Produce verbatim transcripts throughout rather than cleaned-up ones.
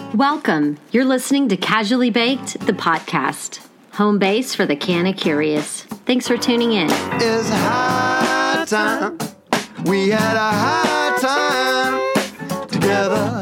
Welcome. You're listening to Casually Baked, the podcast. Home base for the Canna Curious. Thanks for tuning in. It's high time. We had a high time together.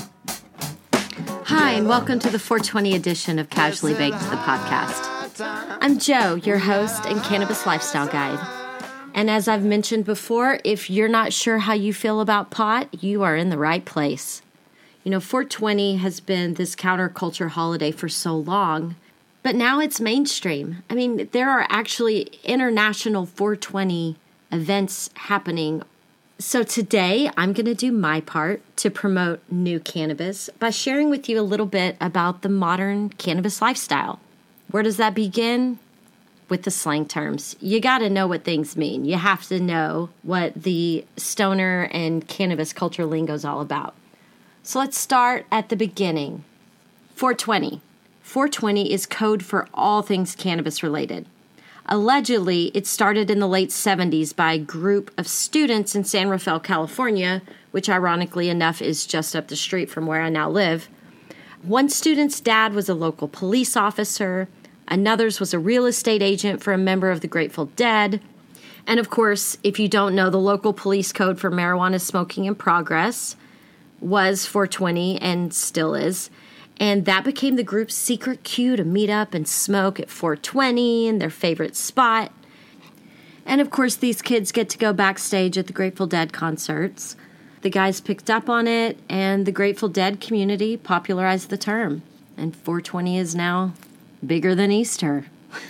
Hi, and welcome to the four twenty edition of Casually Baked, the podcast. I'm Jo, your host and cannabis lifestyle guide. And as I've mentioned before, if you're not sure how you feel about pot, you are in the right place. You know, four twenty has been this counterculture holiday for so long, but now it's mainstream. I mean, there are actually international four twenty events happening. So today, I'm going to do my part to promote new cannabis by sharing with you a little bit about the modern cannabis lifestyle. Where does that begin? With the slang terms. You got to know what things mean. You have to know what the stoner and cannabis culture lingo is all about. So let's start at the beginning. four twenty. four twenty is code for all things cannabis related. Allegedly, it started in the late seventies by a group of students in San Rafael, California, which ironically enough is just up the street from where I now live. One student's dad was a local police officer. Another's was a real estate agent for a member of the Grateful Dead. And of course, if you don't know, the local police code for marijuana smoking in progress was four twenty and still is. And that became the group's secret cue to meet up and smoke at four twenty in their favorite spot. And of course, these kids get to go backstage at the Grateful Dead concerts. The guys picked up on it, and the Grateful Dead community popularized the term. And four twenty is now bigger than Easter.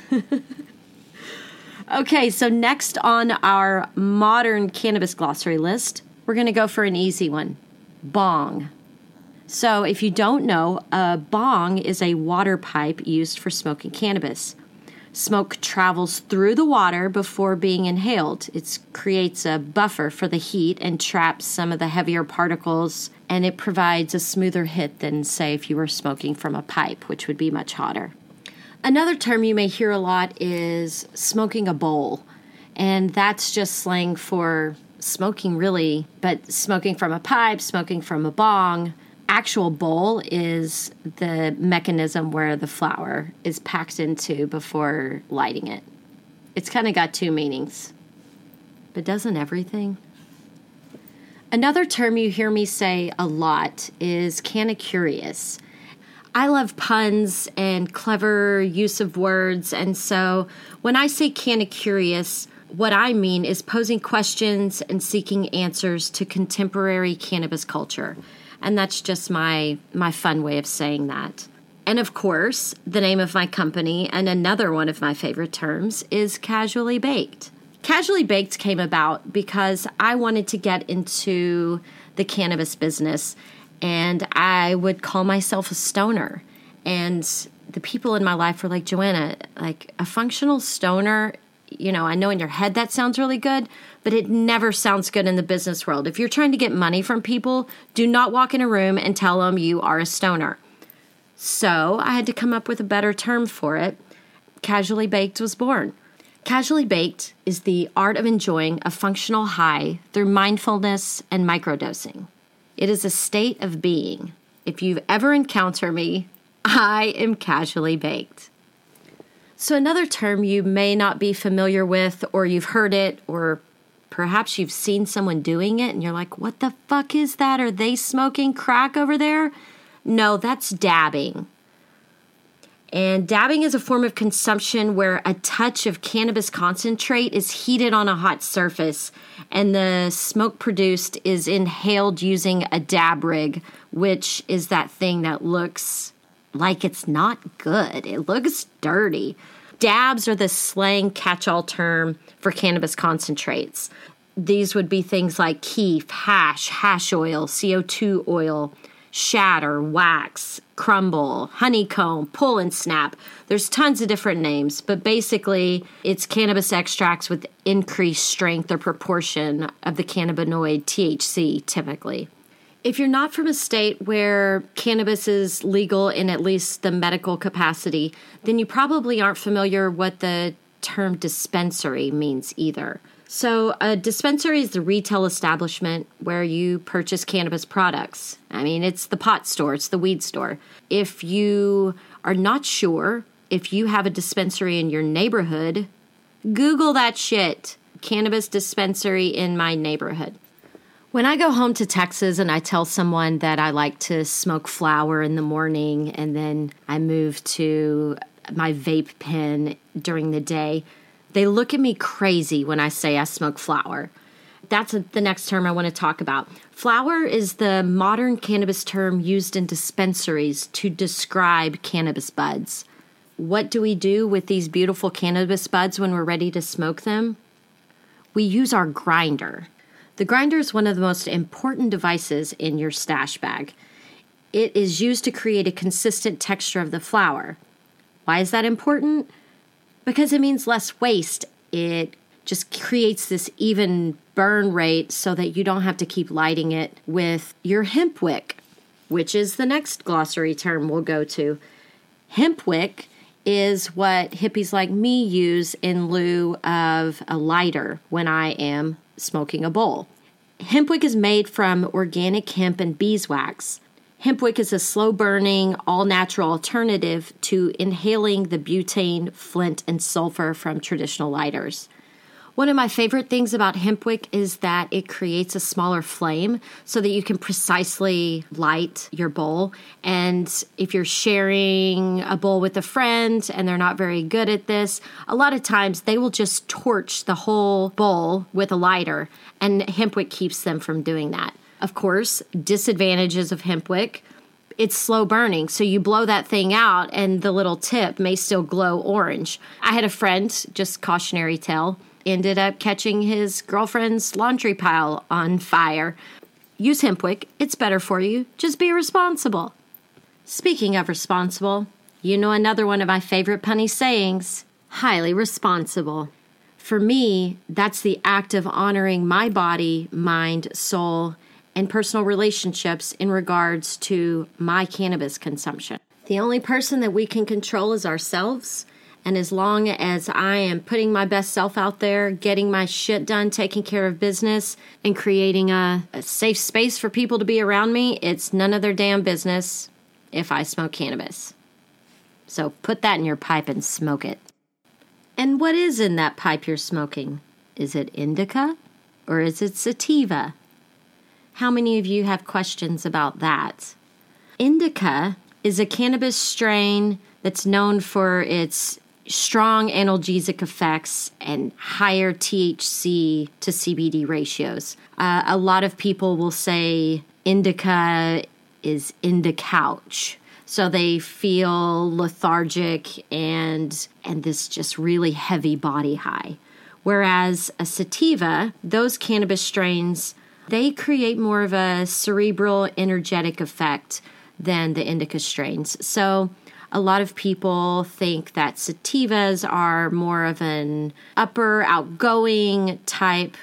Okay, so next on our modern cannabis glossary list, we're going to go for an easy one. Bong. So if you don't know, a bong is a water pipe used for smoking cannabis. Smoke travels through the water before being inhaled. It creates a buffer for the heat and traps some of the heavier particles, and it provides a smoother hit than, say, if you were smoking from a pipe, which would be much hotter. Another term you may hear a lot is smoking a bowl, and that's just slang for smoking really, but smoking from a pipe, smoking from a bong. Actual bowl is the mechanism where the flower is packed into before lighting it. It's kind of got two meanings, but doesn't everything? Another term you hear me say a lot is canna curious. I love puns and clever use of words, and so when I say canna curious, what I mean is posing questions and seeking answers to contemporary cannabis culture. And that's just my my fun way of saying that. And of course, the name of my company and another one of my favorite terms is Casually Baked. Casually Baked came about because I wanted to get into the cannabis business, and I would call myself a stoner. And the people in my life were like, Joanna, like a functional stoner, you know, I know in your head that sounds really good, but it never sounds good in the business world. If you're trying to get money from people, do not walk in a room and tell them you are a stoner. So I had to come up with a better term for it. Casually Baked was born. Casually Baked is the art of enjoying a functional high through mindfulness and microdosing. It is a state of being. If you've ever encountered me, I am casually baked. So another term you may not be familiar with, or you've heard it, or perhaps you've seen someone doing it and you're like, what the fuck is that? Are they smoking crack over there? No, that's dabbing. And dabbing is a form of consumption where a touch of cannabis concentrate is heated on a hot surface and the smoke produced is inhaled using a dab rig, which is that thing that looks like it's not good. It looks dirty. Dabs are the slang catch-all term for cannabis concentrates. These would be things like keef, hash, hash oil, C O two oil, shatter, wax, crumble, honeycomb, pull and snap. There's tons of different names, but basically it's cannabis extracts with increased strength or proportion of the cannabinoid T H C typically. If you're not from a state where cannabis is legal in at least the medical capacity, then you probably aren't familiar what the term dispensary means either. So a dispensary is the retail establishment where you purchase cannabis products. I mean, it's the pot store, it's the weed store. If you are not sure if you have a dispensary in your neighborhood, Google that shit. Cannabis dispensary in my neighborhood. When I go home to Texas and I tell someone that I like to smoke flower in the morning and then I move to my vape pen during the day, they look at me crazy when I say I smoke flower. That's a, the next term I want to talk about. Flower is the modern cannabis term used in dispensaries to describe cannabis buds. What do we do with these beautiful cannabis buds when we're ready to smoke them? We use our grinder. The grinder is one of the most important devices in your stash bag. It is used to create a consistent texture of the flower. Why is that important? Because it means less waste. It just creates this even burn rate so that you don't have to keep lighting it with your hemp wick, which is the next glossary term we'll go to. Hemp wick is what hippies like me use in lieu of a lighter when I am smoking a bowl. Hemp wick is made from organic hemp and beeswax. Hemp wick is a slow-burning, all-natural alternative to inhaling the butane, flint, and sulfur from traditional lighters. One of my favorite things about hemp wick is that it creates a smaller flame so that you can precisely light your bowl. And if you're sharing a bowl with a friend and they're not very good at this, a lot of times they will just torch the whole bowl with a lighter, and hemp wick keeps them from doing that. Of course, disadvantages of hemp wick. It's slow burning, so you blow that thing out and the little tip may still glow orange. I had a friend, just cautionary tale, ended up catching his girlfriend's laundry pile on fire. Use hemp wick. It's better for you. Just be responsible. Speaking of responsible, you know another one of my favorite punny sayings, highly responsible. For me, that's the act of honoring my body, mind, soul, and personal relationships in regards to my cannabis consumption. The only person that we can control is ourselves. And as long as I am putting my best self out there, getting my shit done, taking care of business, and creating a, a safe space for people to be around me, it's none of their damn business if I smoke cannabis. So put that in your pipe and smoke it. And what is in that pipe you're smoking? Is it indica or is it sativa? How many of you have questions about that? Indica is a cannabis strain that's known for its strong analgesic effects and higher T H C to C B D ratios. Uh, a lot of people will say indica is indicouch. So they feel lethargic and and this just really heavy body high. Whereas a sativa, those cannabis strains, they create more of a cerebral energetic effect than the indica strains. So a lot of people think that sativas are more of an upper, outgoing type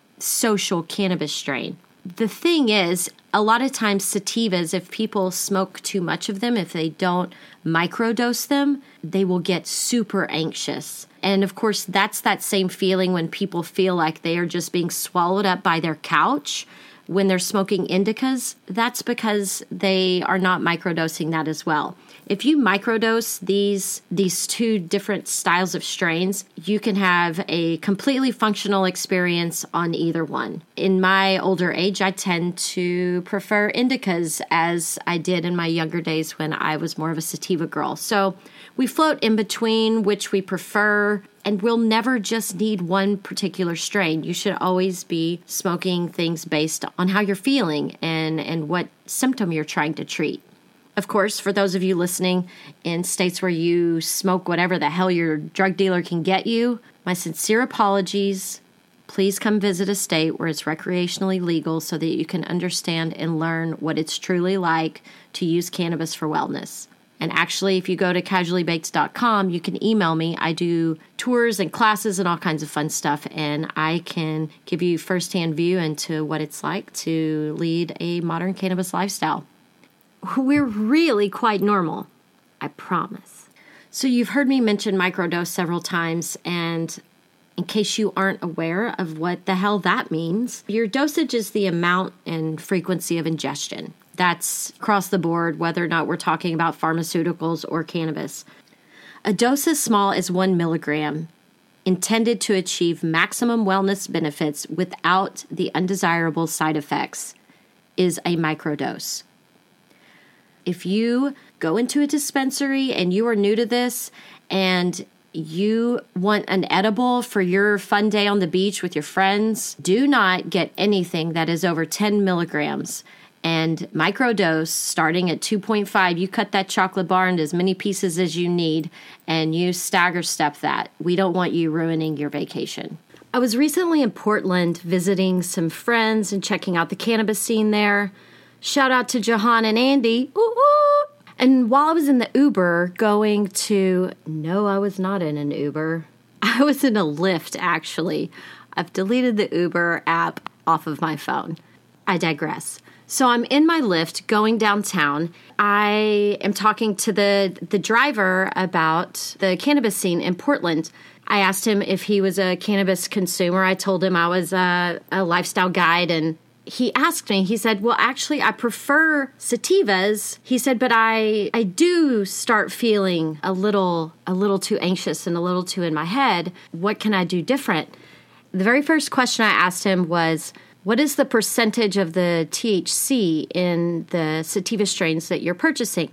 social cannabis strain. The thing is, a lot of times sativas, if people smoke too much of them, if they don't microdose them, they will get super anxious. And of course, that's that same feeling when people feel like they are just being swallowed up by their couch when they're smoking indicas. That's because they are not microdosing that as well. If you microdose these these two different styles of strains, you can have a completely functional experience on either one. In my older age, I tend to prefer indicas as I did in my younger days when I was more of a sativa girl. So we float in between which we prefer, and we'll never just need one particular strain. You should always be smoking things based on how you're feeling and, and what symptom you're trying to treat. Of course, for those of you listening in states where you smoke whatever the hell your drug dealer can get you, my sincere apologies. Please come visit a state where it's recreationally legal so that you can understand and learn what it's truly like to use cannabis for wellness. And actually, if you go to casually baked dot com, you can email me. I do tours and classes and all kinds of fun stuff, and I can give you firsthand view into what it's like to lead a modern cannabis lifestyle. We're really quite normal, I promise. So you've heard me mention microdose several times, and In case you aren't aware of what the hell that means, your dosage is the amount and frequency of ingestion. That's across the board, whether or not we're talking about pharmaceuticals or cannabis. A dose as small as one milligram, intended to achieve maximum wellness benefits without the undesirable side effects, is a microdose. If you go into a dispensary and you are new to this and you want an edible for your fun day on the beach with your friends, do not get anything that is over ten milligrams. And microdose, starting at two point five, you cut that chocolate bar into as many pieces as you need, and you stagger step that. We don't want you ruining your vacation. I was recently in Portland visiting some friends and checking out the cannabis scene there. Shout out to Jahan and Andy. Ooh, ooh. And while I was in the Uber going to, no, I was not in an Uber. I was in a Lyft, actually. I've deleted the Uber app off of my phone. I digress. So I'm in my Lyft going downtown. I am talking to the, the driver about the cannabis scene in Portland. I asked him if he was a cannabis consumer. I told him I was a, a lifestyle guide, and he asked me, he said, well, actually, I prefer sativas. He said, but I I do start feeling a little a little too anxious and a little too in my head. What can I do different? The very first question I asked him was, what is the percentage of the T H C in the sativa strains that you're purchasing?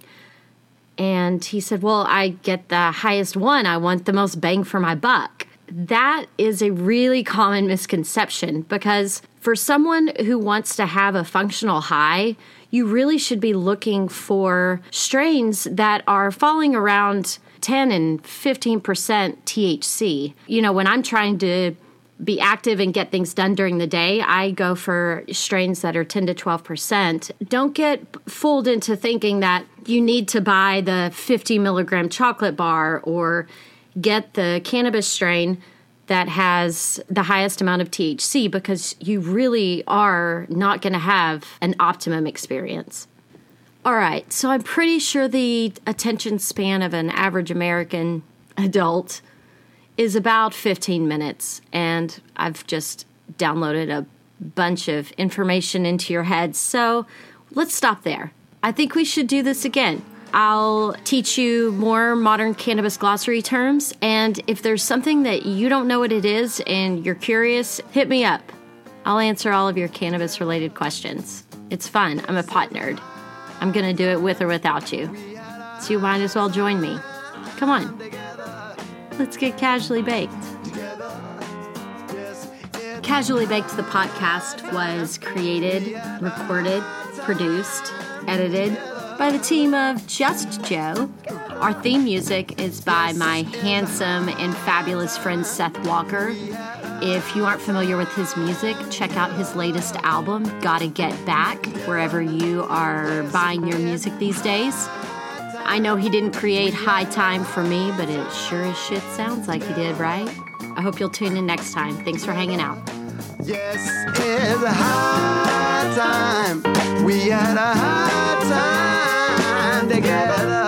And he said, well, I get the highest one. I want the most bang for my buck. That is a really common misconception, because for someone who wants to have a functional high, you really should be looking for strains that are falling around ten and fifteen percent T H C. You know, when I'm trying to be active and get things done during the day, I go for strains that are ten to twelve percent. Don't get fooled into thinking that you need to buy the fifty milligram chocolate bar or get the cannabis strain that has the highest amount of T H C, because you really are not going to have an optimum experience. All right, so I'm pretty sure the attention span of an average American adult is about fifteen minutes, and I've just downloaded a bunch of information into your head, so let's stop there. I think we should do this again. I'll teach you more modern cannabis glossary terms, and if there's something that you don't know what it is and you're curious, hit me up. I'll answer all of your cannabis-related questions. It's fun. I'm a pot nerd. I'm going to do it with or without you, so you might as well join me. Come on. Let's get Casually Baked. Casually Baked, the podcast, was created, recorded, produced, edited by the team of Just Joe. Our theme music is by my handsome and fabulous friend Seth Walker. If you aren't familiar with his music, check out his latest album, Gotta Get Back, wherever you are buying your music these days. I know he didn't create High Time for me, but it sure as shit sounds like he did, right? I hope you'll tune in next time. Thanks for hanging out. Yes, it's a high time. We had a high time together.